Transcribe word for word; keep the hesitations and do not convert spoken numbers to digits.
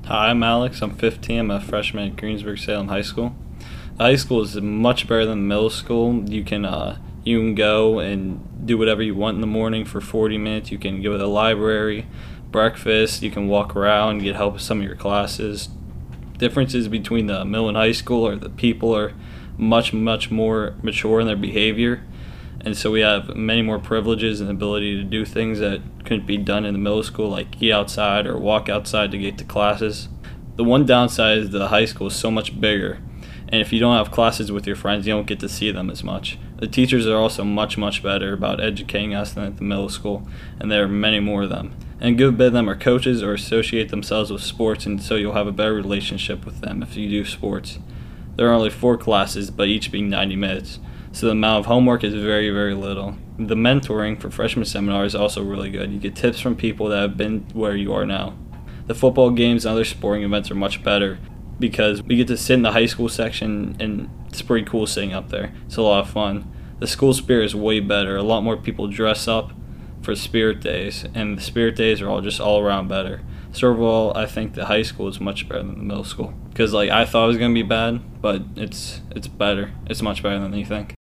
Hi, I'm Alex. I'm fifteen. I'm a freshman at Greensburg Salem High School. The high school is much better than middle school. You can uh, you can go and do whatever you want in the morning for forty minutes. You can go to the library, breakfast. You can walk around, get help with some of your classes. Differences between the middle and high school are the people are much much more mature in their behavior, and so we have many more privileges and ability to do things that couldn't be done in the middle school, like eat outside or walk outside to get to classes. The one downside is the high school is so much bigger, and if you don't have classes with your friends, you don't get to see them as much. The teachers are also much much better about educating us than at the middle school, and there are many more of them. And a good bit of them are coaches or associate themselves with sports, and so you'll have a better relationship with them if you do sports. There are only four classes, but each being ninety minutes. So the amount of homework is very, very little. The mentoring for freshman seminar is also really good. You get tips from people that have been where you are now. The football games and other sporting events are much better because we get to sit in the high school section, and it's pretty cool sitting up there. It's a lot of fun. The school spirit is way better. A lot more people dress up for spirit days, and the spirit days are all just all around better. So overall, I think the high school is much better than the middle school because like I thought it was gonna be bad, but it's it's better. It's much better than you think.